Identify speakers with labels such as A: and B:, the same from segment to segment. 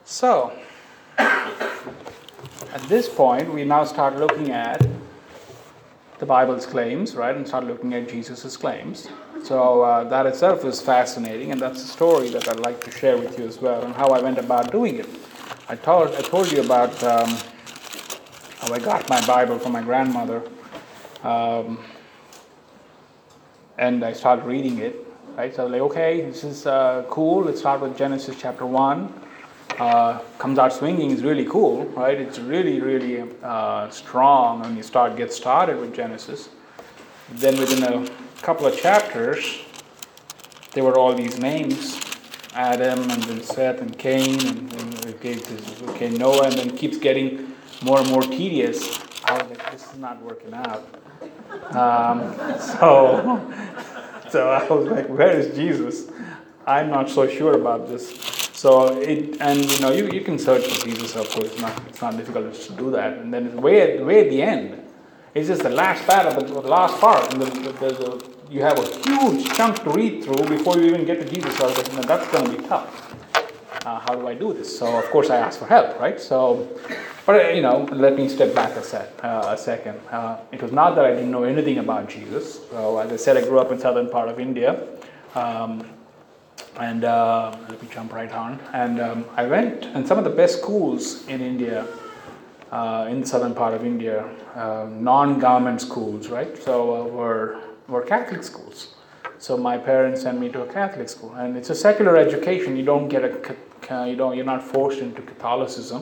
A: So, at this point, we now start looking at the Bible's claims, right, and start looking at Jesus' claims. So that itself is fascinating, and that's a story that I'd like to share with you as well, and how I went about doing it. I told you about how I got my Bible from my grandmother, and I started reading it. Right, so like, okay, this is cool. Let's start with Genesis chapter 1. Comes out swinging is really cool, right? It's really, really strong when you get started with Genesis. Then within a couple of chapters, there were all these names, Adam and then Seth and Cain, and then Noah, and then keeps getting more and more tedious. I was like, this is not working out. So I was like, where is Jesus? I'm not so sure about this. So you can search for Jesus, of course. It's not difficult to do that. And then it's way at the end. It's just the last part of the last part. And you have a huge chunk to read through before you even get to Jesus. So I was like, that's going to be tough. How do I do this? So of course I asked for help, right? But let me step back a second. It was not that I didn't know anything about Jesus. So as I said, I grew up in southern part of India. And let me jump right on. And I went, and some of the best schools in India, in the southern part of India, non-government schools, right? So were Catholic schools. So my parents sent me to a Catholic school, and it's a secular education. You don't get you're not forced into Catholicism,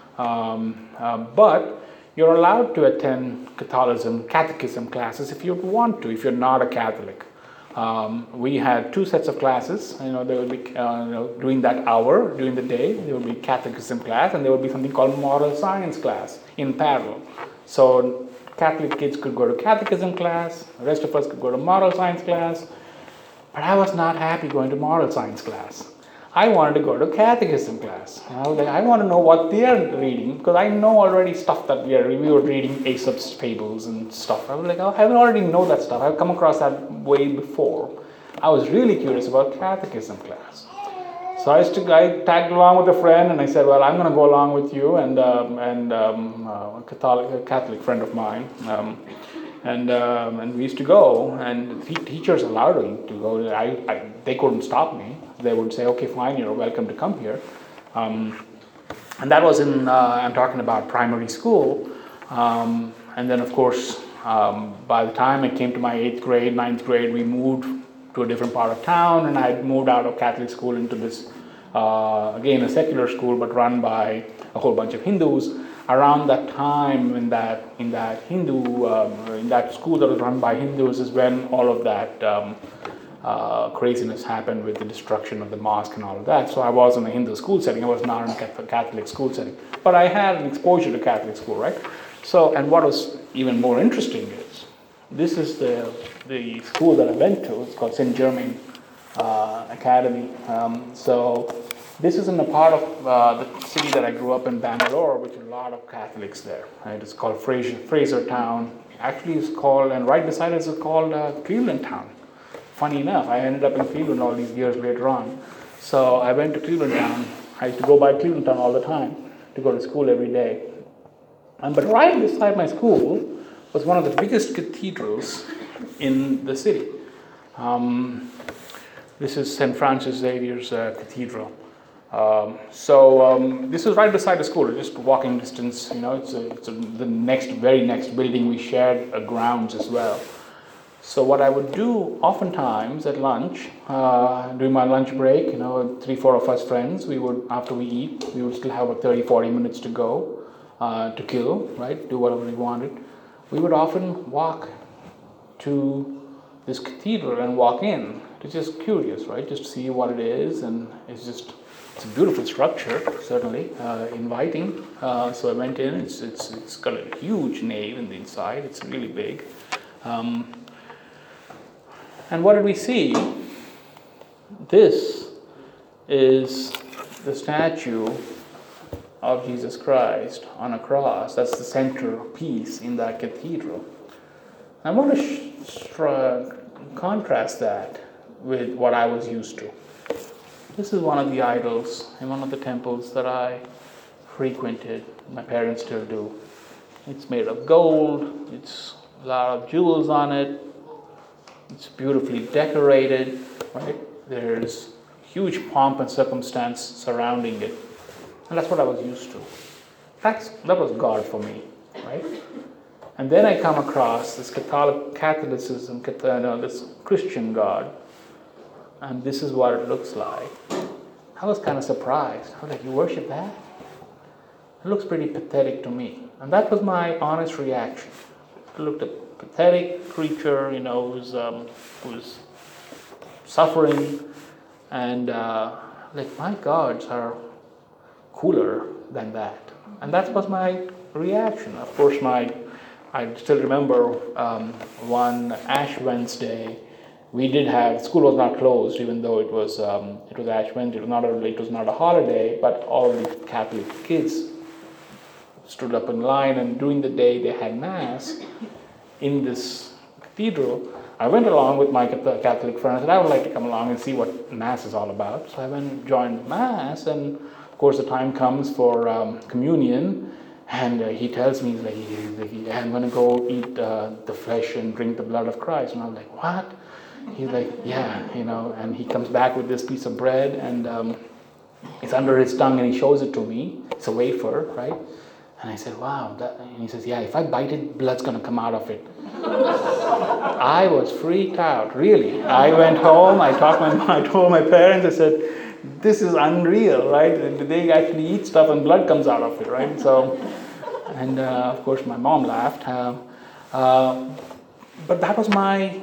A: but you're allowed to attend catechism classes if you want to, if you're not a Catholic. We had two sets of classes. There would be, during that hour, during the day, there would be catechism class, and there would be something called moral science class in parallel. So Catholic kids could go to catechism class, the rest of us could go to moral science class, but I was not happy going to moral science class. I wanted to go to catechism class. I was like, I want to know what they are reading, because I know already stuff that we were reading Aesop's fables and stuff. I was like, I already know that stuff. I've come across that way before. I was really curious about catechism class. So I tagged along with a friend, and I said, well, I'm going to go along with you and a Catholic friend of mine. And we used to go, and the teachers allowed me to go. They couldn't stop me. They would say, okay, fine, you're welcome to come here. And that was I'm talking about primary school. And then, of course, by the time I came to my 8th grade, 9th grade, we moved to a different part of town, and I moved out of Catholic school into this, again, a secular school, but run by a whole bunch of Hindus. Around that time, in that school that was run by Hindus, is when all of that craziness happened with the destruction of the mosque and all of that. So I was in a Hindu school setting. I was not in a Catholic school setting, but I had an exposure to Catholic school, right? So, and what was even more interesting is, this is the school that I went to. It's called St. Germain Academy. So this is in a part of the city that I grew up in, Bangalore, which is a lot of Catholics there. Right? It's called Fraser Town. Actually, it's called, and right beside it is called Cleveland Town. Funny enough, I ended up in Cleveland all these years later on. So I went to Cleveland Town. I used to go by Cleveland Town all the time to go to school every day. But right beside my school was one of the biggest cathedrals in the city. This is St. Francis Xavier's Cathedral. This is right beside the school, just walking distance. It's the very next building. We shared grounds as well. So what I would do oftentimes at lunch, during my lunch break, 3-4 of us friends, after we eat, we would still have 30-40 minutes to go, to kill, right, do whatever we wanted. We would often walk to this cathedral and walk in. It's just curious, right, just to see what it is, and it's a beautiful structure, certainly, inviting. So I went in. It's got a huge nave in the inside. It's really big. And what did we see? This is the statue of Jesus Christ on a cross. That's the centerpiece in that cathedral. I want to contrast that with what I was used to. This is one of the idols in one of the temples that I frequented. My parents still do. It's made of gold. It's a lot of jewels on it. It's beautifully decorated, right? There's huge pomp and circumstance surrounding it. And that's what I was used to. That was God for me, right? And then I come across this Catholicism, this Christian God, and this is what it looks like. I was kind of surprised. I was like, you worship that? It looks pretty pathetic to me. And that was my honest reaction. It looked a pathetic creature, who's suffering, and like, my gods are cooler than that. And that was my reaction. Of course, I still remember one Ash Wednesday. We did have, school was not closed, even though it was Ash Wednesday. It was not a holiday, but all the Catholic kids stood up in line, and during the day they had Mass in this cathedral. I went along with my Catholic friend. I said, I would like to come along and see what Mass is all about. So I went and joined Mass, and of course the time comes for communion, and he tells me, he's like, I'm going to go eat the flesh and drink the blood of Christ. And I'm like, what? He's like, yeah, and he comes back with this piece of bread, and it's under his tongue, and he shows it to me. It's a wafer, right? And I said, wow. And he says, yeah, if I bite it, blood's going to come out of it. I was freaked out, really. I went home, I told my parents, I said, this is unreal, right? They actually eat stuff and blood comes out of it, right? So, and of course my mom laughed. But that was my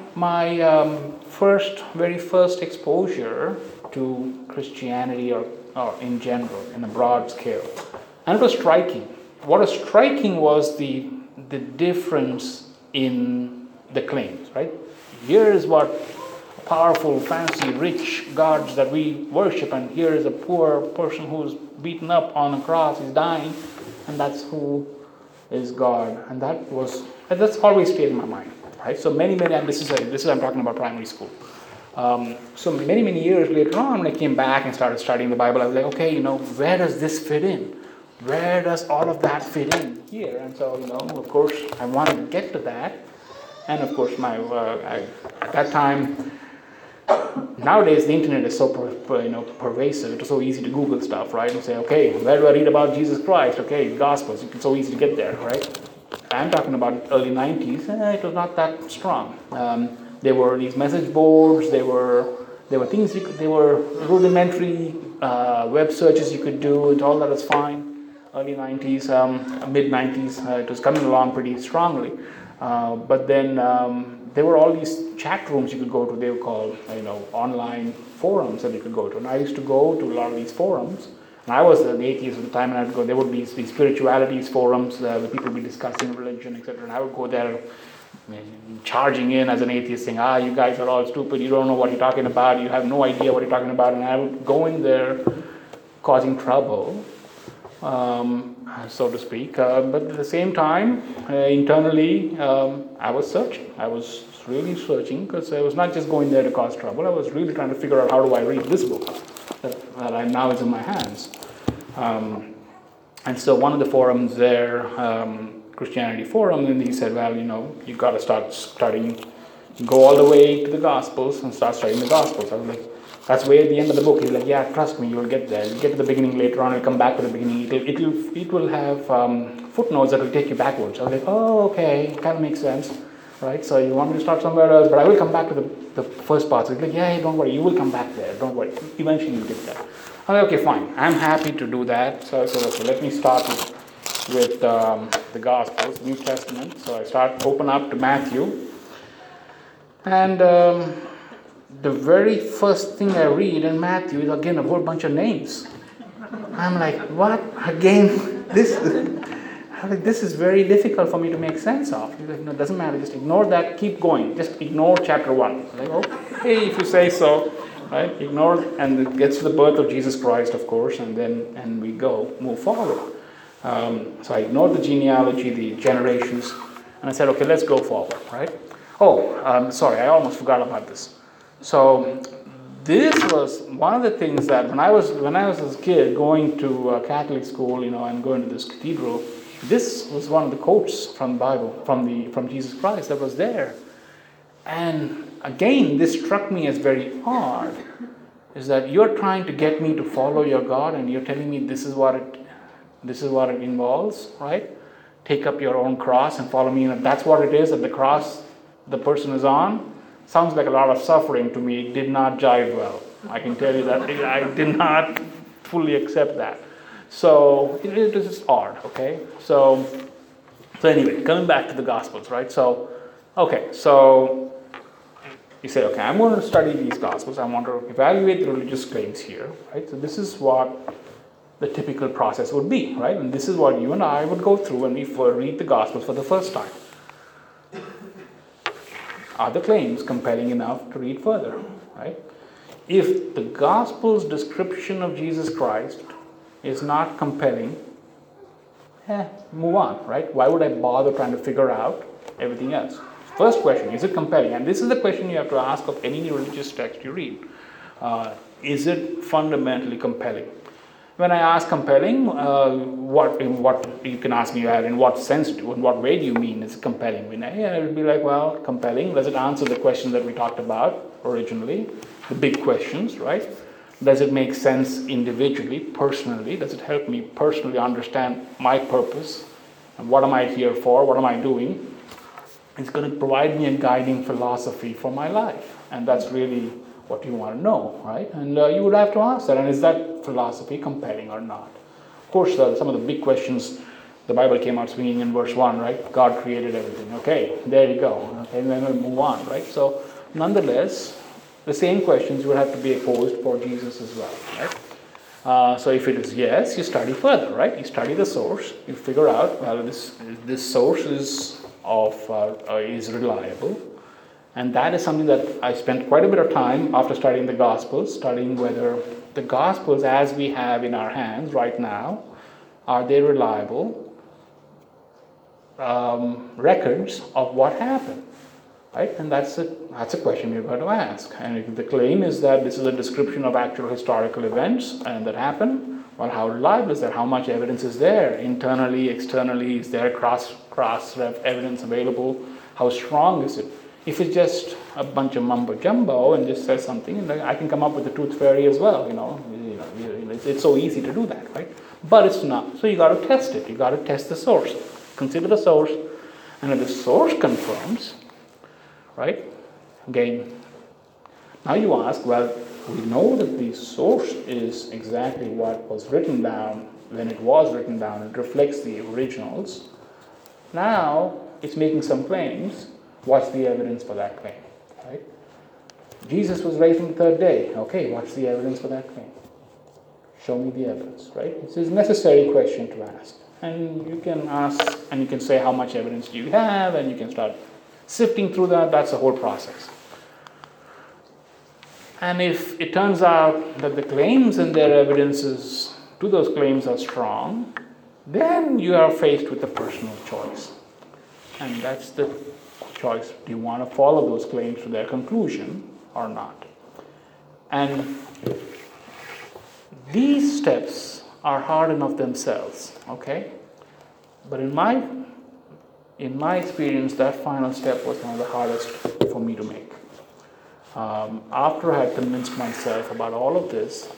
A: very first exposure to Christianity or in general, in a broad scale. And it was striking. What was striking was the difference in the claims, right? Here is what powerful, fancy, rich gods that we worship, and here is a poor person who's beaten up on a cross, he's dying, and that's who is God. And that's always stayed in my mind, right? So many, and this is I'm talking about primary school. So many years later on, when I came back and started studying the Bible, I was like, okay, where does this fit in? Where does all of that fit in here? And so, of course, I wanted to get to that. And of course, at that time, nowadays the internet is so pervasive. It's so easy to Google stuff, right? And say, okay, where do I read about Jesus Christ? Okay, Gospels. It's so easy to get there, right? I'm talking about early 90s. It was not that strong. There were these message boards. There were things they were rudimentary web searches you could do, and all that was fine. Early 90s, mid 90s, it was coming along pretty strongly. But then there were all these chat rooms you could go to. They were called, online forums that you could go to. And I used to go to a lot of these forums. And I was an atheist at the time, and I'd go. There would be these spiritualities forums where people would be discussing religion, etc. And I would go there, charging in as an atheist, saying, you guys are all stupid. You don't know what you're talking about. You have no idea what you're talking about. And I would go in there, causing trouble. So to speak, but at the same time, internally, I was searching. I was really searching, because I was not just going there to cause trouble. I was really trying to figure out, how do I read this book that now is in my hands. And so one of the forums there, Christianity Forum, and he said, well, you got to start studying, go all the way to the Gospels and start studying the Gospels. I was like, that's way at the end of the book. He's like, yeah, trust me, you'll get there. You'll get to the beginning later on, you'll come back to the beginning. It will have footnotes that will take you backwards. I was like, oh, okay, kind of makes sense, right? So you want me to start somewhere else, but I will come back to the first part. So he's like, yeah, hey, don't worry, you will come back there. Don't worry. Eventually you'll get there. I was like, okay, fine. I'm happy to do that. So I said, okay, let me start with the Gospels, New Testament. So I open up to Matthew. And the very first thing I read in Matthew is again a whole bunch of names. I'm like, what? Again? This is very difficult for me to make sense of. He's like, no, it doesn't matter. Just ignore that. Keep going. Just ignore chapter 1. I'm like, okay, if you say so. Right? Ignore, and it gets to the birth of Jesus Christ, of course, and we move forward. So I ignored the genealogy, the generations, and I said, okay, let's go forward, right? Sorry, I almost forgot about this. So this was one of the things that when I was a kid going to Catholic school, and going to this cathedral, this was one of the quotes from the Bible, from Jesus Christ that was there. And again, this struck me as very odd, is that you're trying to get me to follow your God, and you're telling me this is what it involves, right? Take up your own cross and follow me. And if that's what it is, that the cross the person is on, sounds like a lot of suffering to me. It did not jive well. I can tell you that I did not fully accept that. So it is just odd, okay? So anyway, coming back to the Gospels, right? So you say, okay, I'm going to study these Gospels. I want to evaluate the religious claims here, right? So this is what the typical process would be, right? And this is what you and I would go through when we read the Gospels for the first time. Are the claims compelling enough to read further, right? If the Gospel's description of Jesus Christ is not compelling, move on, right? Why would I bother trying to figure out everything else? First question, is it compelling? And this is the question you have to ask of any religious text you read. Is it fundamentally compelling? When I ask compelling, what you can ask me, in what sense, in what way do you mean is it compelling? It would be like, well, compelling, does it answer the questions that we talked about originally? The big questions, right? Does it make sense individually, personally? Does it help me personally understand my purpose? And what am I here for? What am I doing? It's going to provide me a guiding philosophy for my life. And that's really what you want to know, right? And you would have to ask that. And is that philosophy compelling or not? Of course, some of the big questions, the Bible came out swinging in verse 1, right? God created everything. Okay, there you go. Okay, and then we'll move on, right? So, nonetheless, the same questions would have to be posed for Jesus as well, right? So if it is yes, you study further, right? You study the source. You figure out, well, this source is reliable. And that is something that I spent quite a bit of time after studying the Gospels, studying whether the Gospels as we have in our hands right now, are they reliable records of what happened, right? And that's a question you're going to ask. And if the claim is that this is a description of actual historical events and that happened, well, how reliable is that? How much evidence is there? Internally, externally, is there cross evidence available? How strong is it? If it's just a bunch of mumbo jumbo and just says something, I can come up with the tooth fairy as well. It's so easy to do that, right? But it's not. So you got to test it. You got to test the source. Consider the source, and if the source confirms, right? Again, now you ask, well, we know that the source is exactly what was written down when it was written down. It reflects the originals. Now it's making some claims. What's the evidence for that claim, right? Jesus was raised on the third day. Okay, what's the evidence for that claim? Show me the evidence, right? It's a necessary question to ask. And you can ask, and you can say how much evidence do you have, and you can start sifting through that. That's the whole process. And if it turns out that the claims and their evidences to those claims are strong, then you are faced with a personal choice. And that's the choice. Do you want to follow those claims to their conclusion or not? And these steps are hard enough themselves, okay? But in my experience, that final step was one of the hardest for me to make. After I had convinced myself about all of this,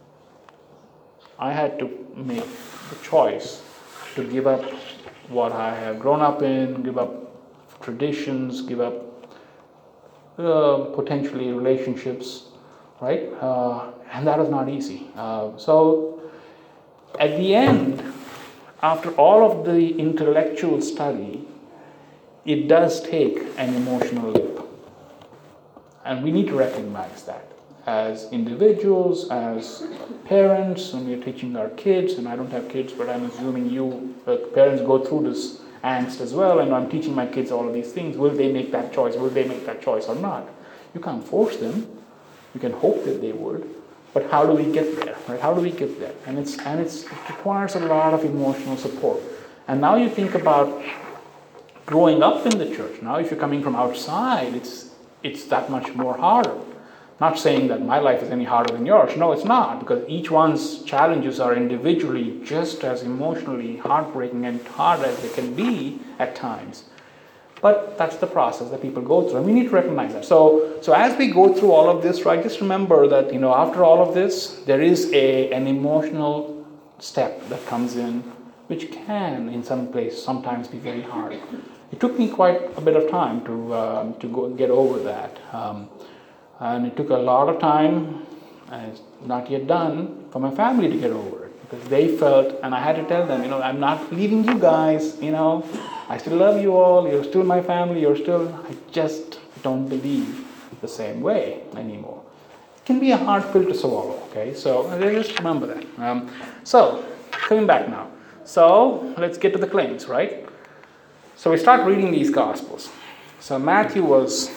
A: I had to make the choice to give up what I have grown up in, give up traditions, give up potentially relationships, right? And that was not easy. So at the end, after all of the intellectual study, it does take an emotional leap. And we need to recognize that as individuals, as parents, when we're teaching our kids, and I don't have kids, but I'm assuming you parents go through this angst as well, and I'm teaching my kids all of these things. Will they make that choice? Will they make that choice or not? You can't force them. You can hope that they would. But how do we get there? Right? How do we get there? And it requires a lot of emotional support. And now you think about growing up in the church. Now if you're coming from outside, it's that much more harder. Not saying that my life is any harder than yours. No, it's not, because each one's challenges are individually just as emotionally heartbreaking and hard as they can be at times. But that's the process that people go through, and we need to recognize that. So as we go through all of this, right, just remember that, after all of this, there is an emotional step that comes in, which can, in some place, sometimes be very hard. It took me quite a bit of time to go and get over that. And it took a lot of time, and it's not yet done, for my family to get over it. Because they felt, and I had to tell them, I'm not leaving you guys, I still love you all, you're still my family, I just don't believe the same way anymore. It can be a hard pill to swallow, okay? So just remember that. So, coming back now. So, let's get to the claims, right? So we start reading these Gospels. So Matthew was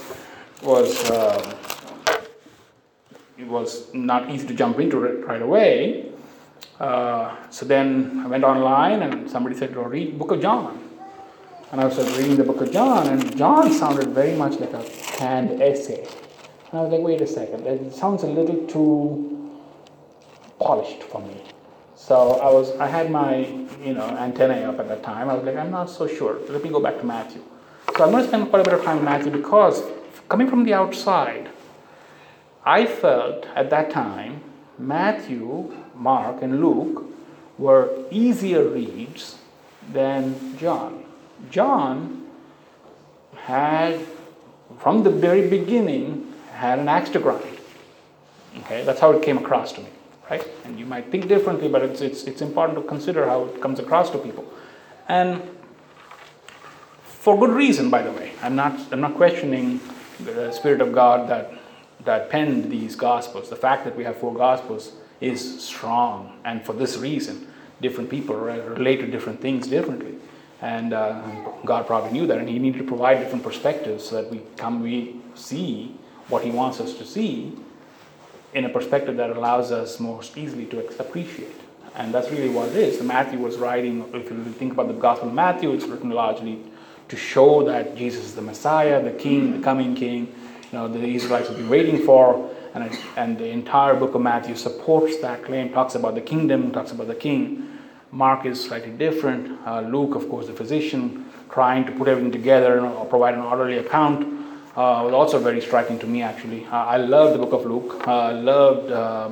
A: not easy to jump into it right away. So then I went online and somebody said, read Book of John. And I was reading the Book of John, and John sounded very much like a canned essay. And I was like, wait a second, it sounds a little too polished for me. So I had my antennae up at that time. I was like, I'm not so sure. Let me go back to Matthew. So I'm going to spend quite a bit of time in Matthew, because coming from the outside, I felt at that time Matthew, Mark, and Luke were easier reads than John. John had, from the very beginning, had an axe to grind. Okay, that's how it came across to me, right? And you might think differently, but it's important to consider how it comes across to people, and for good reason, by the way. I'm not questioning the Spirit of God that penned these Gospels. The fact that we have 4 Gospels is strong, and for this reason, different people relate to different things differently. And God probably knew that, and He needed to provide different perspectives so that we see what He wants us to see in a perspective that allows us most easily to appreciate. And that's really what it is. Matthew was writing, if you think about the Gospel of Matthew, it's written largely to show that Jesus is the Messiah, the King, the coming King, the Israelites will be waiting for, and the entire book of Matthew supports that claim, talks about the kingdom, talks about the King. Mark is slightly different. Luke, of course, the physician, trying to put everything together or provide an orderly account, was also very striking to me, actually. I loved the book of Luke. I loved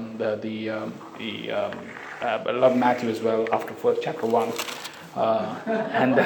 A: I love Matthew as well after first chapter 1. And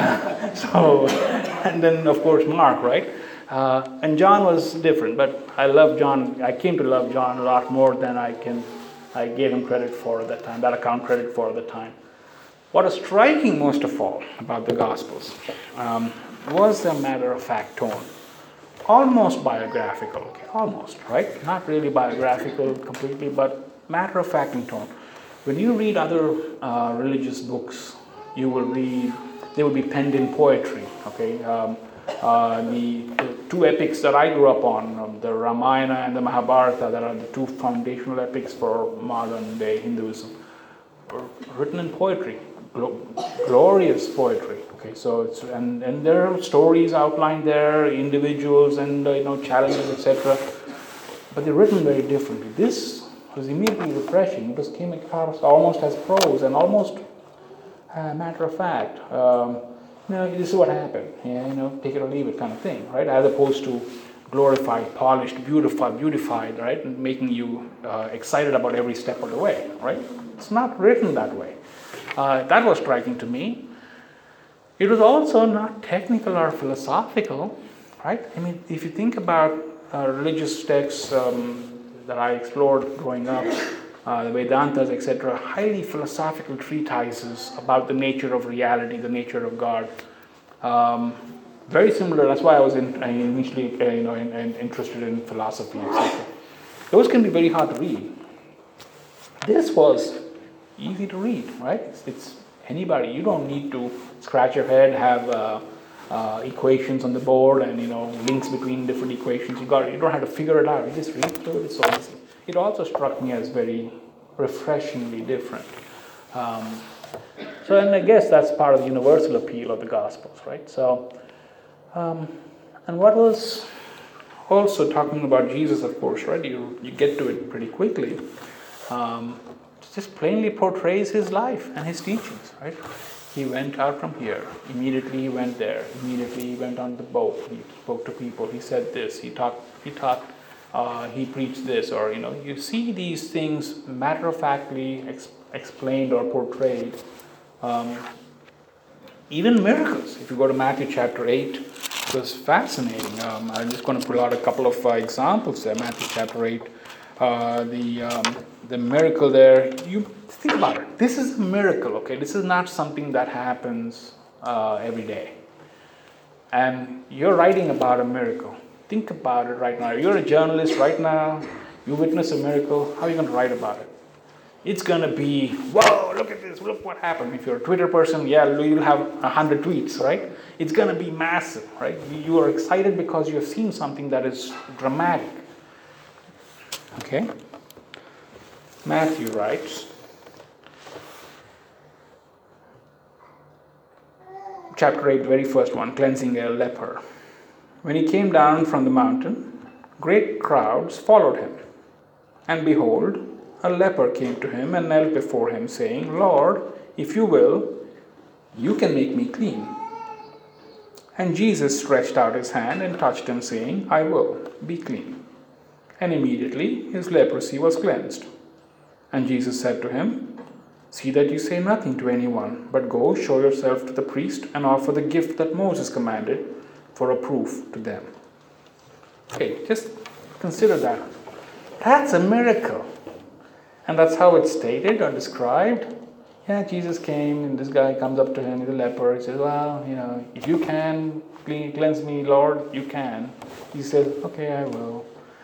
A: then, of course, Mark, right? And John was different, but I love John. I came to love John a lot more than I gave him credit for at that time, that account credit for at the time. What is striking most of all about the Gospels was the matter-of-fact tone. Almost biographical, okay, almost, right? Not really biographical completely, but matter-of-fact in tone. When you read other religious books, they will be penned in poetry, okay? The 2 epics that I grew up on, the Ramayana and the Mahabharata, that are the 2 foundational epics for modern day Hinduism, were written in poetry, glorious poetry. Okay, so and there are stories outlined there, individuals and challenges, etc. But they're written very differently. This was immediately refreshing. It just came across almost as prose and almost matter of fact. This is what happened. Take it or leave it kind of thing, right? As opposed to glorified, polished, beautified, right? And making you excited about every step of the way, right? It's not written that way. That was striking to me. It was also not technical or philosophical, right? I mean, if you think about religious texts that I explored growing up, the Vedantas, etc., highly philosophical treatises about the nature of reality, the nature of God. Very similar. That's why I was initially interested in philosophy, etc. Those can be very hard to read. This was easy to read, right? It's anybody. You don't need to scratch your head, have equations on the board, and links between different equations. You don't have to figure it out. You just read through it. It's so easy. It also struck me as very refreshingly different. And I guess that's part of the universal appeal of the Gospels, right? So, and what was also talking about Jesus, of course, right? You get to it pretty quickly. Just plainly portrays his life and his teachings, right? He went out from here. Immediately he went there. Immediately he went on the boat. He spoke to people. He said this. He taught. He preached this. Or you see these things matter-of-factly explained or portrayed. Even miracles. If you go to Matthew chapter 8, it was fascinating. I'm just going to pull out a couple of examples there. Matthew chapter 8, the miracle there. You think about it. This is a miracle, okay? This is not something that happens every day. And you're writing about a miracle. Think about it right now. You're a journalist right now. You witness a miracle. How are you going to write about it? It's going to be, whoa, look at this. Look what happened. If you're a Twitter person, you'll have 100 tweets, right? It's going to be massive, right? You are excited because you've seen something that is dramatic. Okay? Matthew writes, chapter 8, very first one, cleansing a leper. When he came down from the mountain, great crowds followed him. And behold, a leper came to him and knelt before him, saying, Lord, if you will, you can make me clean. And Jesus stretched out his hand and touched him, saying, I will, be clean. And immediately his leprosy was cleansed. And Jesus said to him, see that you say nothing to anyone, but go show yourself to the priest and offer the gift that Moses commanded for a proof to them. Okay, just consider that. That's a miracle. And that's how it's stated or described. Yeah, Jesus came and this guy comes up to him, he's a leper. He says, well, if you can cleanse me, Lord, you can. He says, okay, I will.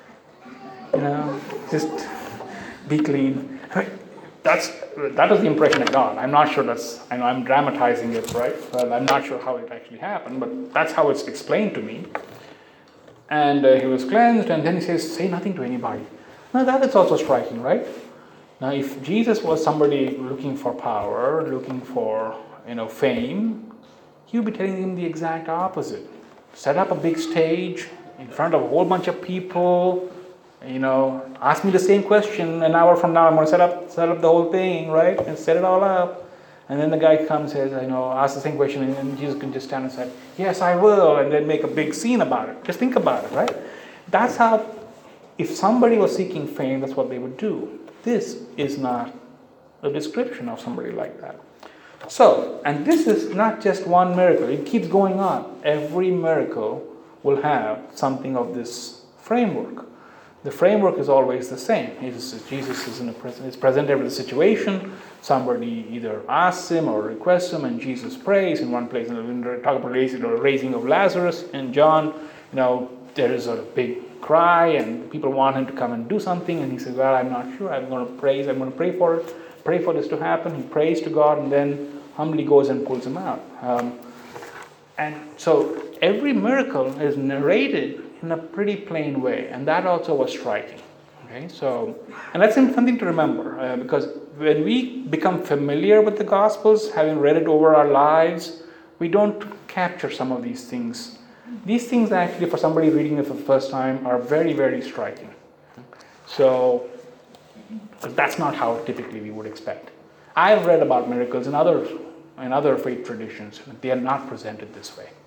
A: Just be clean. That was the impression I got. I'm not sure I know I'm dramatizing it, right? Well, I'm not sure how it actually happened, but that's how it's explained to me. And he was cleansed, and then he says, say nothing to anybody. Now that is also striking, right? Now if Jesus was somebody looking for power, looking for fame, he would be telling him the exact opposite. Set up a big stage in front of a whole bunch of people, ask me the same question an hour from now. I'm going to set up the whole thing, right? And set it all up. And then the guy comes and says, ask the same question, and then Jesus can just stand and say, yes, I will, and then make a big scene about it. Just think about it, right? That's how, if somebody was seeking fame, that's what they would do. This is not a description of somebody like that. So, and this is not just one miracle. It keeps going on. Every miracle will have something of this framework. The framework is always the same. Jesus is presented with a situation. Somebody either asks him or requests him, and Jesus prays. In one place, talk about raising of Lazarus. In John, there is a big cry, and people want him to come and do something. And he says, well, I'm not sure. I'm going to pray for it. Pray for this to happen. He prays to God, and then humbly goes and pulls him out. And so every miracle is narrated in a pretty plain way, and that also was striking. Okay, so, and that's something to remember, because when we become familiar with the Gospels, having read it over our lives, we don't capture some of these things. These things actually, for somebody reading it for the first time, are very, very striking. So, that's not how typically we would expect. I've read about miracles in other faith traditions, but they are not presented this way.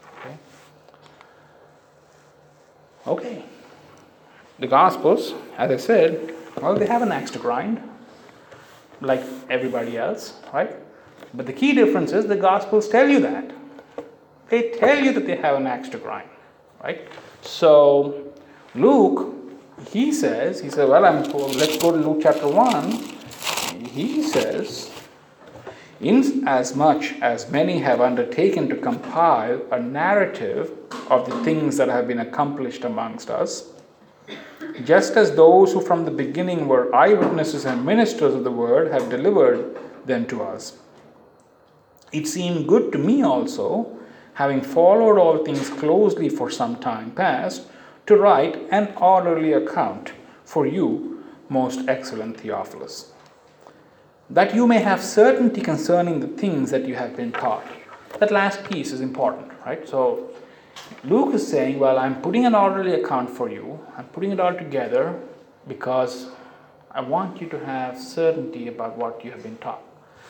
A: Okay. The Gospels, as I said, well, they have an axe to grind, like everybody else, right? But the key difference is the Gospels tell you that. They tell you that they have an axe to grind, right? So, Luke, he says, well, let's go to Luke chapter 1. He says, inasmuch as many have undertaken to compile a narrative of the things that have been accomplished amongst us, just as those who from the beginning were eyewitnesses and ministers of the word have delivered them to us. It seemed good to me also, having followed all things closely for some time past, to write an orderly account for you, most excellent Theophilus, that you may have certainty concerning the things that you have been taught. That last piece is important, right? So, Luke is saying, well, I'm putting an orderly account for you. I'm putting it all together because I want you to have certainty about what you have been taught.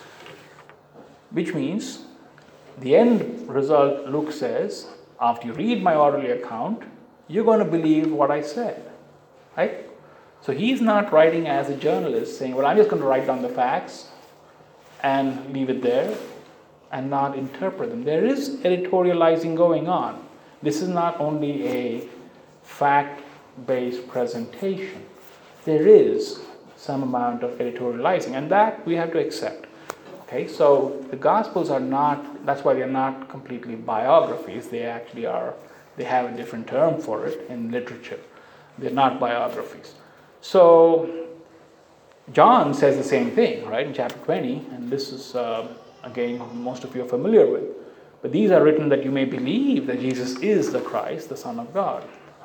A: Which means the end result, Luke says, after you read my orderly account, you're going to believe what I said. Right? So he's not writing as a journalist saying, well, I'm just going to write down the facts and leave it there and not interpret them. There is editorializing going on. This is not only a fact-based presentation. There is some amount of editorializing, and that we have to accept. Okay, so the Gospels are not, that's why they're not completely biographies. They actually are, they have a different term for it in literature. They're not biographies. So John says the same thing, right, in chapter 20, and this is, again, most of you are familiar with. But these are written that you may believe that Jesus is the Christ, the Son of God.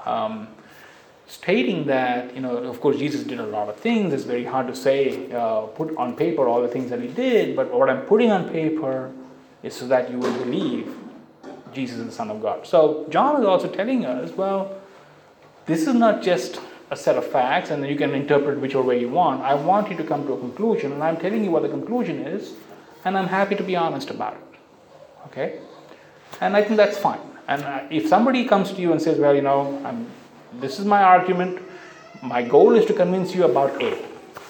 A: Stating that, of course, Jesus did a lot of things. It's very hard to say, put on paper all the things that he did, but what I'm putting on paper is so that you will believe Jesus is the Son of God. So John is also telling us, well, this is not just a set of facts and then you can interpret whichever way you want. I want you to come to a conclusion, and I'm telling you what the conclusion is, and I'm happy to be honest about it. Okay? And I think that's fine. And if somebody comes to you and says, well, this is my argument, my goal is to convince you about A.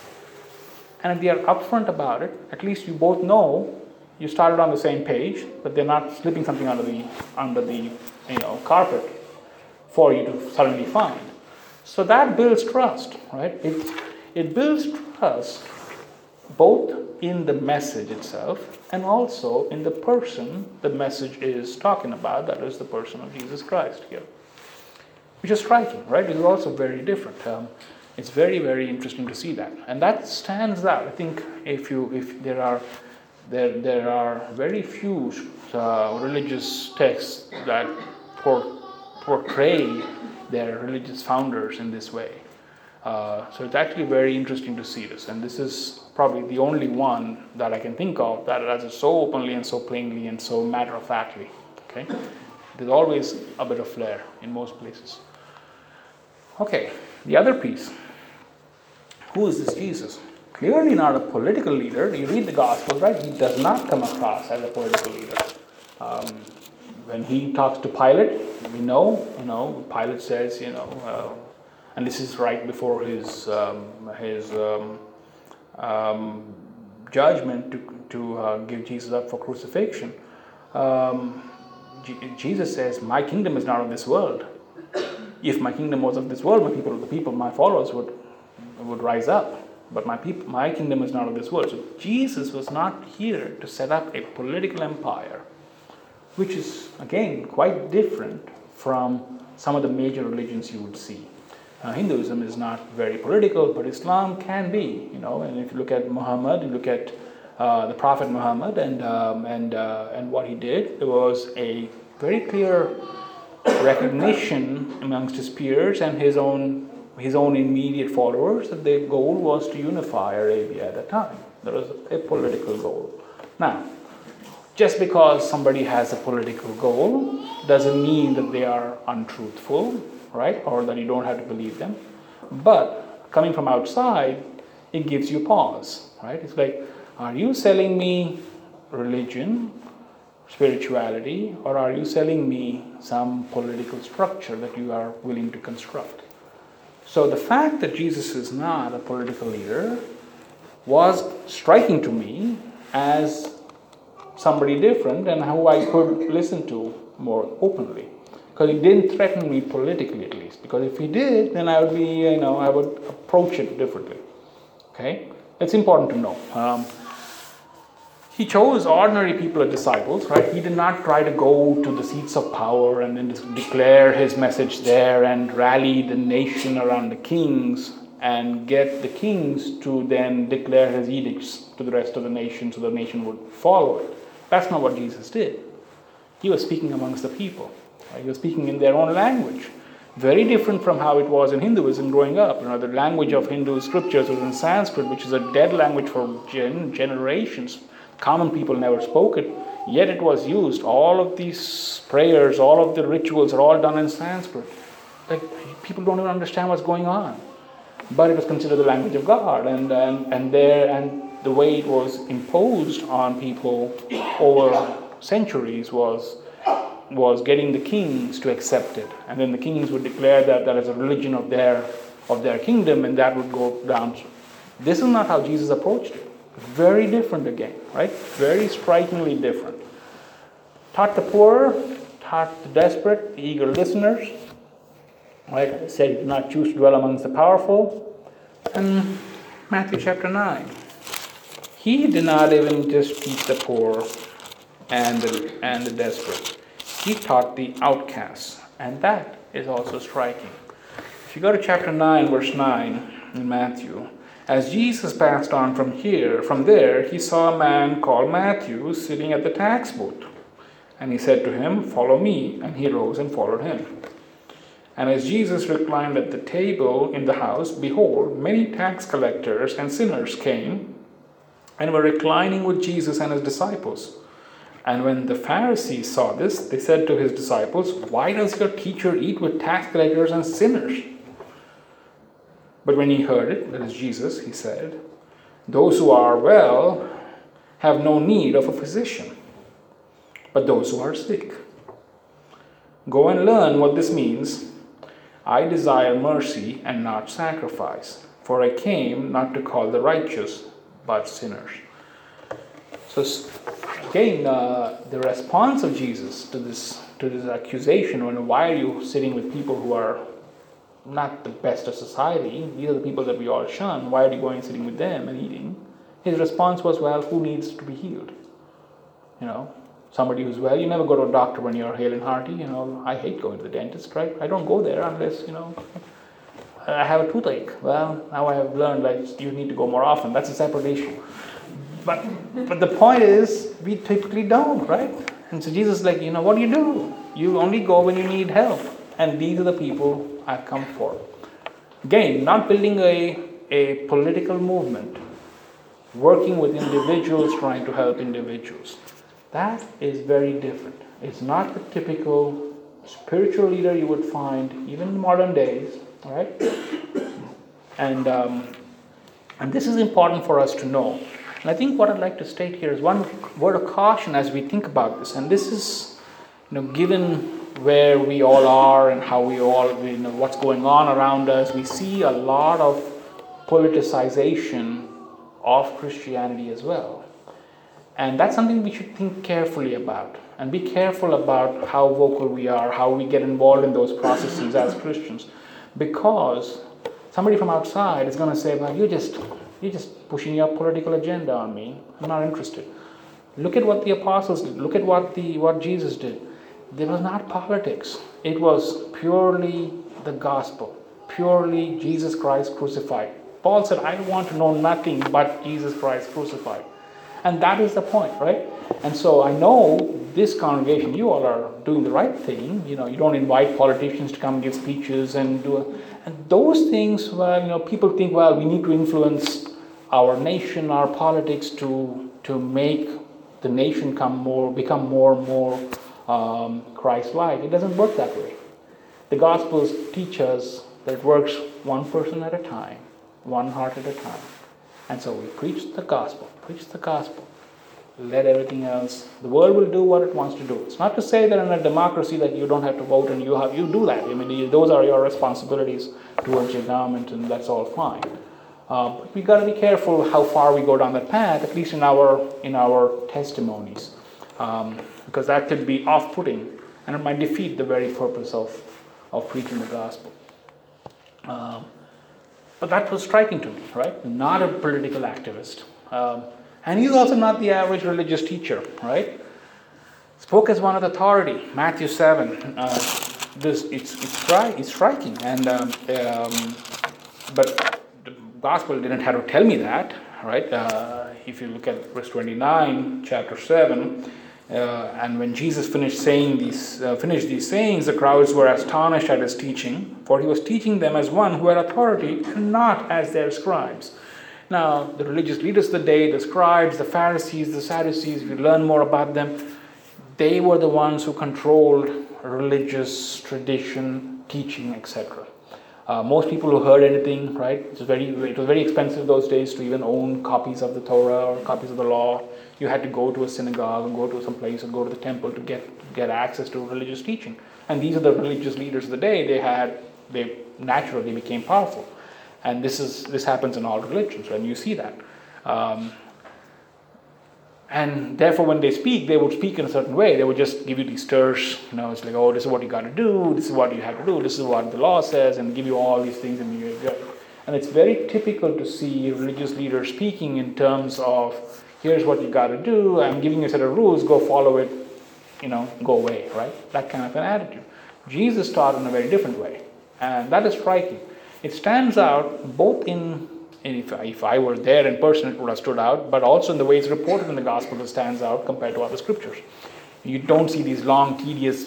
A: And if they are upfront about it, at least you both know you started on the same page, but they're not slipping something under the carpet for you to suddenly find. So that builds trust, right? It builds trust both in the message itself and also in the person the message is talking about, that is the person of Jesus Christ here. Which is striking, right? It is also very different. It's very, very interesting to see that, and that stands out. I think if there are very few religious texts that portray their religious founders in this way. So it's actually very interesting to see this, and this is probably the only one that I can think of that does it so openly and so plainly and so matter-of-factly. Okay, there's always a bit of flair in most places. Okay, the other piece. Who is this Jesus? Clearly not a political leader. You read the Gospels, right? He does not come across as a political leader. When he talks to Pilate, we know, Pilate says, and this is right before his judgment to give Jesus up for crucifixion. Jesus says, my kingdom is not of this world. If my kingdom was of this world, my followers would rise up. But my kingdom is not of this world. So Jesus was not here to set up a political empire, which is, again, quite different from some of the major religions you would see. Hinduism is not very political, but Islam can be, and if you look at Muhammad, you look at the Prophet Muhammad and what he did, there was a very clear recognition amongst his peers and his own immediate followers that the goal was to unify Arabia at that time. There was a political goal. Now, just because somebody has a political goal doesn't mean that they are untruthful, right? Or that you don't have to believe them. But coming from outside, it gives you pause, right? It's like, are you selling me religion, spirituality, or are you selling me some political structure that you are willing to construct? So the fact that Jesus is not a political leader was striking to me as somebody different and who I could listen to more openly. Because he didn't threaten me politically, at least. Because if he did, then I would be, I would approach it differently. Okay? It's important to know. He chose ordinary people as disciples, right? He did not try to go to the seats of power and then declare his message there and rally the nation around the kings and get the kings to then declare his edicts to the rest of the nation so the nation would follow it. That's not what Jesus did. He was speaking amongst the people. Right? He was speaking in their own language. Very different from how it was in Hinduism growing up. The language of Hindu scriptures was in Sanskrit, which is a dead language for generations. Common people never spoke it. Yet it was used. All of these prayers, all of the rituals are all done in Sanskrit. Like, people don't even understand what's going on. But it was considered the language of God, and the way it was imposed on people over centuries was getting the kings to accept it, and then the kings would declare that as a religion of their kingdom, and that would go down. This is not how Jesus approached it. Very different again, right? Very strikingly different. Taught the poor, taught the desperate, the eager listeners. Right? Said he did not choose to dwell amongst the powerful. And Matthew chapter 9. He did not even just teach the poor and the desperate. He taught the outcasts. And that is also striking. If you go to chapter 9, verse 9 in Matthew, as Jesus passed on from there, he saw a man called Matthew sitting at the tax booth. And he said to him, "Follow me." And he rose and followed him. And as Jesus reclined at the table in the house, behold, many tax collectors and sinners came and were reclining with Jesus and his disciples. And when the Pharisees saw this, they said to his disciples, "Why does your teacher eat with tax collectors and sinners?" But when he heard it, that is Jesus, he said, "Those who are well have no need of a physician, but those who are sick. Go and learn what this means. I desire mercy and not sacrifice, for I came not to call the righteous, but sinners." So again, the response of Jesus to this accusation, why are you sitting with people who are not the best of society? These are the people that we all shun. Why are you going and sitting with them and eating? His response was, well, who needs to be healed? Somebody who's well. You never go to a doctor when you're hale and hearty. I hate going to the dentist, right? I don't go there unless, I have a toothache. Well, now I have learned that you need to go more often. That's a separate issue. But the point is, we typically don't, right? And so Jesus is like, what do? You only go when you need help. And these are the people I've come for. Again, not building a political movement, working with individuals, trying to help individuals. That is very different. It's not the typical spiritual leader you would find even in modern days, right? And this is important for us to know. And I think what I'd like to state here is one word of caution as we think about this. And this is, given where we all are and how we all, what's going on around us, we see a lot of politicization of Christianity as well. And that's something we should think carefully about and be careful about how vocal we are, how we get involved in those processes as Christians. Because somebody from outside is going to say, well, you're just pushing your political agenda on me. I'm not interested. Look at what the apostles did. Look at what Jesus did. There was not politics. It was purely the gospel, purely Jesus Christ crucified. Paul said, I want to know nothing but Jesus Christ crucified. And that is the point, right? And so I know this congregation, you all are doing the right thing. You don't invite politicians to come give speeches and those things where, people think, well, we need to influence our nation, our politics to make the nation become more and more Christ-like. It doesn't work that way. The Gospels teach us that it works one person at a time, one heart at a time. And so we preach the gospel. Let everything else, the world will do what it wants to do. It's not to say that in a democracy that you don't have to vote and you do that. I mean, those are your responsibilities towards your government, and that's all fine. But we got to be careful how far we go down that path, at least in our testimonies, because that could be off-putting, and it might defeat the very purpose of preaching the gospel. But that was striking to me, right? Not a political activist. And he's also not the average religious teacher, right? Spoke as one with authority. Matthew 7. It's striking. And but the gospel didn't have to tell me that, right? If you look at verse 29, chapter 7, and when Jesus finished these sayings, the crowds were astonished at his teaching, for he was teaching them as one who had authority and not as their scribes. Now, the religious leaders of the day, the scribes, the Pharisees, the Sadducees, we learn more about them. they were the ones who controlled religious tradition, teaching, etc. Most people who heard anything, right? It was very expensive those days to even own copies of the Torah or copies of the law. You had to go to a synagogue and go to some place and go to the temple to get access to religious teaching. And these are the religious leaders of the day. They naturally became powerful. And this happens in all religions, and you see that. And therefore, when they speak, they would speak in a certain way. They would just give you these stirs. It's like, oh, this is what you got to do. This is what you have to do. This is what the law says, and give you all these things. And it's very typical to see religious leaders speaking in terms of, here's what you got to do. I'm giving you a set of rules. Go follow it. Go away, right? That kind of an attitude. Jesus taught in a very different way, and that is striking. It stands out both if I were there in person, it would have stood out, but also in the way it's reported in the Gospel, it stands out compared to other scriptures. You don't see these long, tedious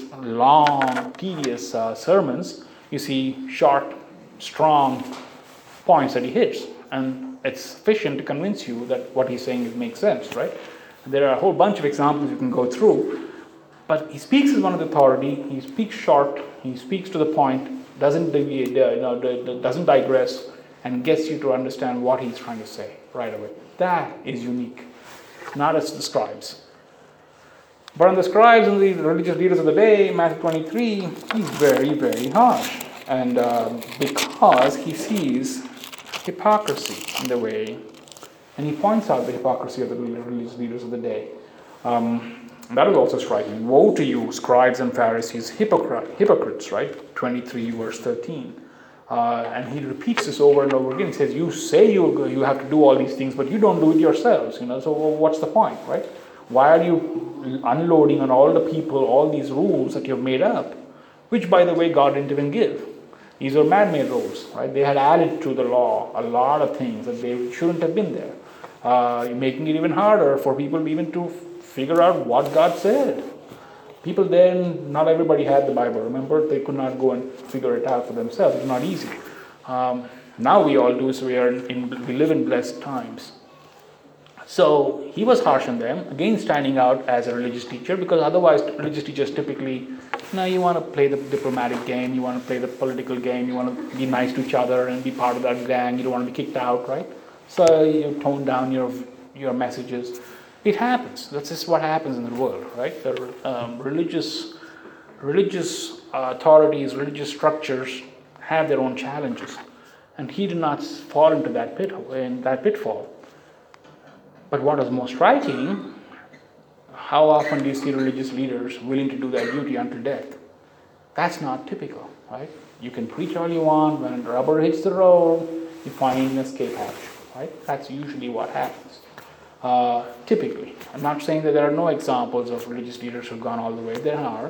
A: sermons. You see short, strong points that he hits, and it's sufficient to convince you that what he's saying makes sense, right? There are a whole bunch of examples you can go through, but he speaks as one of the authority. He speaks short. He speaks to the point. Doesn't deviate, doesn't digress, and gets you to understand what he's trying to say right away. That is unique, not as the scribes. But on the scribes and the religious leaders of the day, Matthew 23, he's very, very harsh. And because he sees hypocrisy in the way, and he points out the hypocrisy of the religious leaders of the day. That is also striking. Woe to you, scribes and Pharisees, hypocrites, right? 23 verse 13. And he repeats this over and over again. He says, you say you have to do all these things, but you don't do it yourselves. So what's the point, right? Why are you unloading on all the people all these rules that you've made up, which, by the way, God didn't even give? These are man-made rules, right? They had added to the law a lot of things that they shouldn't have been there, making it even harder for people even to figure out what God said. People then, not everybody had the Bible. Remember, they could not go and figure it out for themselves. It's not easy. Now we all do, so we live in blessed times. So he was harsh on them, again standing out as a religious teacher, because otherwise religious teachers typically, you want to play the diplomatic game, you want to play the political game, you want to be nice to each other and be part of that gang, you don't want to be kicked out, right? So you tone down your messages. It happens. That's just what happens in the world, right? The religious authorities, religious structures have their own challenges, and he did not fall into that pitfall. But what is more striking, how often do you see religious leaders willing to do their duty until death? That's not typical, right? You can preach all you want. When rubber hits the road, you find an escape hatch, right? That's usually what happens. Typically. I'm not saying that there are no examples of religious leaders who've gone all the way. There are.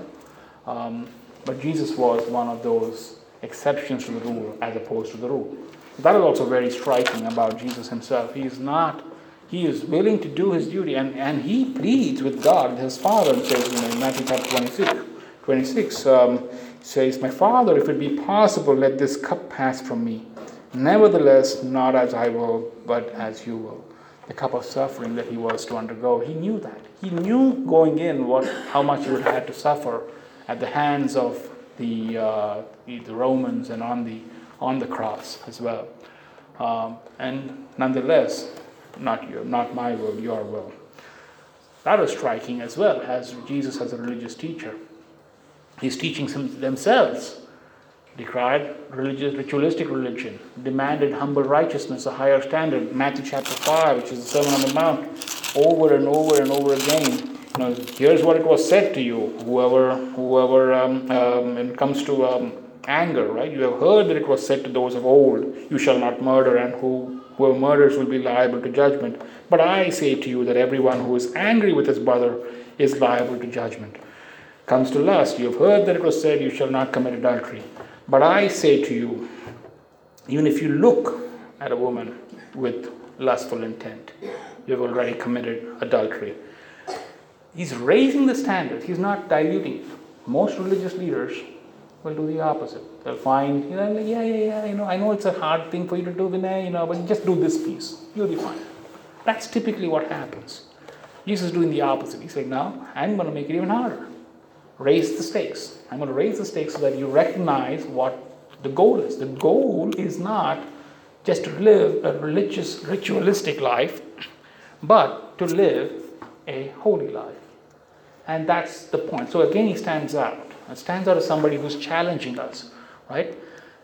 A: But Jesus was one of those exceptions to the rule as opposed to the rule. That is also very striking about Jesus himself. He is willing to do his duty, and he pleads with God, his Father, and says in Matthew chapter 26, says, my Father, if it be possible, let this cup pass from me. Nevertheless, not as I will, but as you will. The cup of suffering that he was to undergo, he knew that. He knew going in how much he would have to suffer at the hands of the Romans and on the cross as well. And nonetheless, not my will, your will. That is striking as well as Jesus as a religious teacher. His teachings themselves decried ritualistic religion, demanded humble righteousness, a higher standard. Matthew chapter 5, which is the Sermon on the Mount, over and over and over again. Here's what it was said to you, whoever when it comes to anger, right? You have heard that it was said to those of old, you shall not murder, and whoever murders will be liable to judgment. But I say to you that everyone who is angry with his brother is liable to judgment. Comes to lust, you have heard that it was said, you shall not commit adultery. But I say to you, even if you look at a woman with lustful intent, you have already committed adultery. He's raising the standard. He's not diluting. Most religious leaders will do the opposite. They'll find, I know it's a hard thing for you to do, Vinay, but just do this piece. You'll be fine. That's typically what happens. Jesus is doing the opposite. He's saying, no, I'm going to make it even harder. Raise the stakes. I'm going to raise the stakes so that you recognize what the goal is. The goal is not just to live a religious, ritualistic life, but to live a holy life. And that's the point. So again, he stands out. It stands out as somebody who's challenging us, right?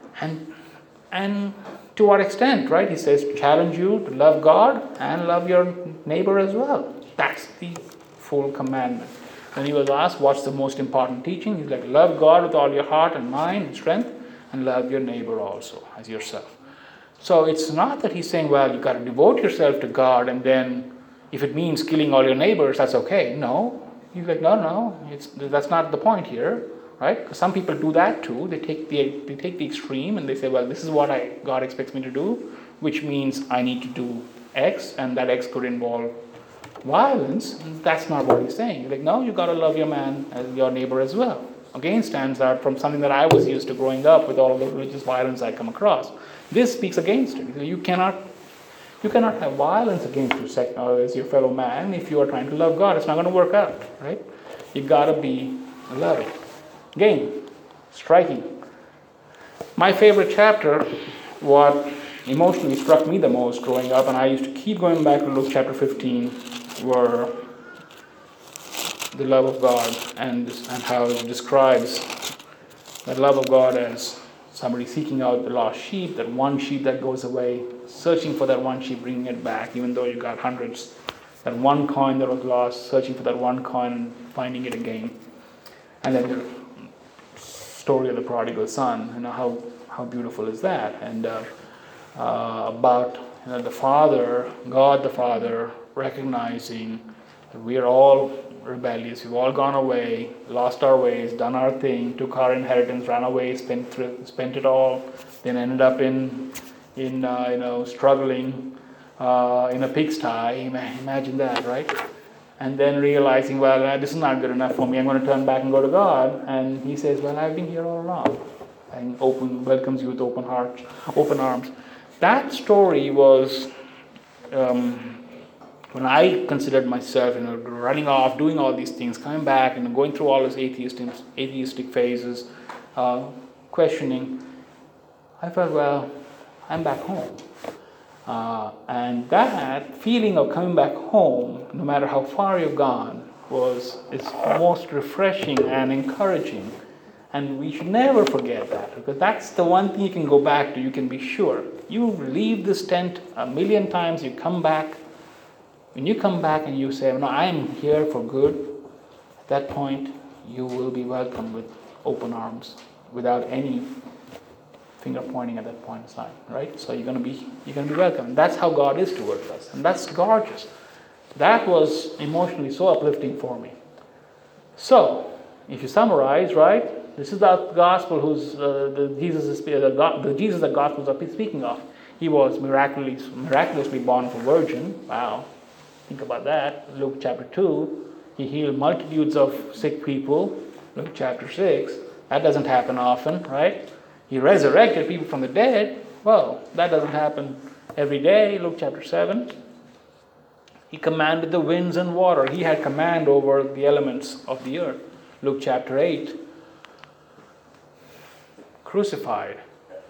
A: And to what extent, right? He says, challenge you to love God and love your neighbor as well. That's the full commandment. When he was asked, what's the most important teaching? He's like, love God with all your heart and mind and strength, and love your neighbor also as yourself. So it's not that he's saying, well, you've got to devote yourself to God, and then if it means killing all your neighbors, that's okay. No. He's like, no, that's not the point here, right? Because some people do that too. They take the extreme and they say, well, this is what God expects me to do, which means I need to do X, and that X could involve violence. That's not what he's saying. He's like, no, you got to love your man as your neighbor as well. Again, stands out from something that I was used to growing up with all the religious violence I come across. This speaks against it. You cannot have violence against your fellow man if you are trying to love God. It's not going to work out, right? You got to be loving. Again, striking. My favorite chapter, what emotionally struck me the most growing up, and I used to keep going back to Luke chapter 15, were the love of God and how it describes that love of God as somebody seeking out the lost sheep, that one sheep that goes away, searching for that one sheep, bringing it back, even though you got hundreds. That one coin that was lost, searching for that one coin and finding it again. And then the story of the prodigal son, how beautiful is that? And about the Father, God the Father, recognizing that we are all rebellious, we've all gone away, lost our ways, done our thing, took our inheritance, ran away, spent it all, then ended up in struggling in a pigsty. Imagine that, right? And then realizing, well, this is not good enough for me. I'm going to turn back and go to God. And He says, well, I've been here all along, and welcomes you with open hearts, open arms. That story was. When I considered myself, running off, doing all these things, coming back, and going through all these atheistic phases, questioning, I felt, well, I'm back home. And that feeling of coming back home, no matter how far you've gone, is most refreshing and encouraging. And we should never forget that, because that's the one thing you can go back to. You can be sure. You leave this tent 1,000,000 times, you come back. When you come back and you say, no, I am here for good, at that point, you will be welcomed with open arms, without any finger pointing at that point in time, right? So you're going to be welcome. And that's how God is towards us, and that's gorgeous. That was emotionally so uplifting for me. So, if you summarize, right, this is the gospel who's the Jesus that Gospels are speaking of. He was miraculously born of a virgin. Wow. Think about that. Luke chapter 2, He healed multitudes of sick people. Luke chapter 6, that doesn't happen often, right? He resurrected people from the dead. Well, that doesn't happen every day. Luke chapter 7. He commanded the winds and water. He had command over the elements of the earth. Luke chapter 8. Crucified.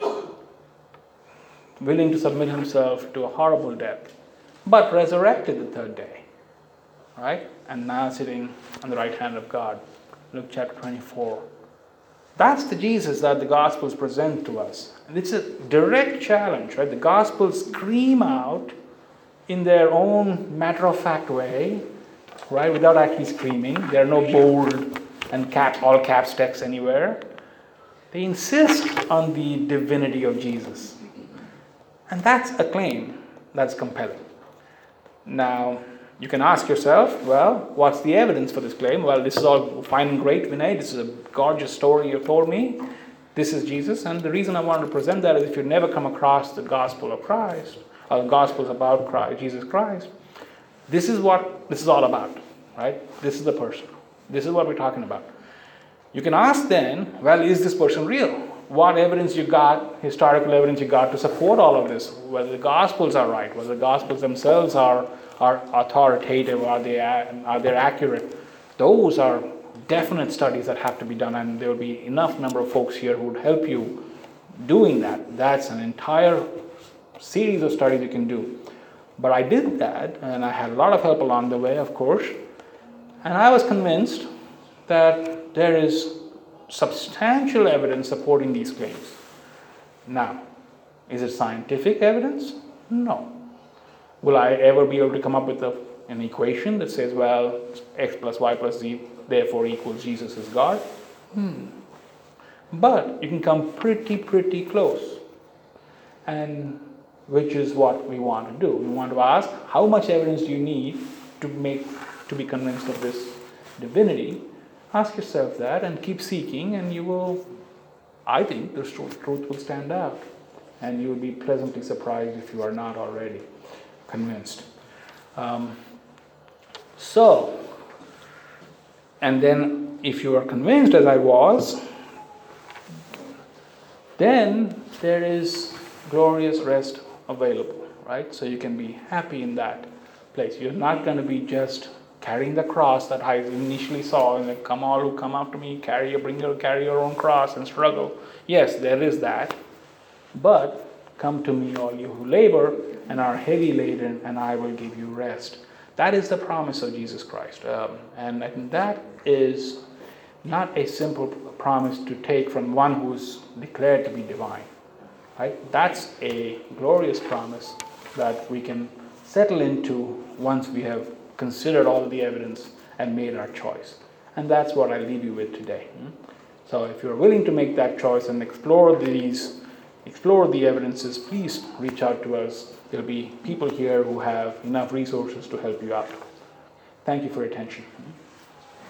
A: Willing to submit Himself to a horrible death, but resurrected the third day, right? And now sitting on the right hand of God. Luke chapter 24. That's the Jesus that the Gospels present to us. And it's a direct challenge, right? The Gospels scream out in their own matter-of-fact way, right? Without actually screaming. There are no bold and all caps text anywhere. They insist on the divinity of Jesus. And that's a claim that's compelling. Now, you can ask yourself, well, what's the evidence for this claim? Well, this is all fine and great, Vinay. This is a gorgeous story you've told me. This is Jesus. And the reason I wanted to present that is if you've never come across the gospel of Christ, or the gospels about Christ, Jesus Christ, this is what this is all about, right? This is the person. This is what we're talking about. You can ask then, well, is this person real? what evidence you got, historical evidence you got to support all of this, whether the Gospels are right, whether the Gospels themselves are authoritative, are they accurate. Those are definite studies that have to be done, and there will be enough number of folks here who would help you doing that. That's an entire series of studies you can do. But I did that, and I had a lot of help along the way, of course, and I was convinced that there is substantial evidence supporting these claims. Now, is it scientific evidence? No. Will I ever be able to come up with an equation that says, well, x plus y plus z therefore equals Jesus is God? But you can come pretty close. And which is what we want to do. We want to ask, how much evidence do you need to be convinced of this divinity? Ask yourself that and keep seeking, and you will, I think, the truth will stand out. And you will be pleasantly surprised if you are not already convinced. And then if you are convinced, as I was, then there is glorious rest available, right? So you can be happy in that place. You're not going to be just carrying the cross that I initially saw, and come all who come after me, carry your own cross and struggle. Yes, there is that. But come to me, all you who labor and are heavy laden, and I will give you rest. That is the promise of Jesus Christ. And I think that is not a simple promise to take from one who's declared to be divine. Right? That's a glorious promise that we can settle into once we have considered all the evidence and made our choice. And that's what I leave you with today. So if you're willing to make that choice and explore the evidences, please reach out to us. There'll be people here who have enough resources to help you out. Thank you for your attention.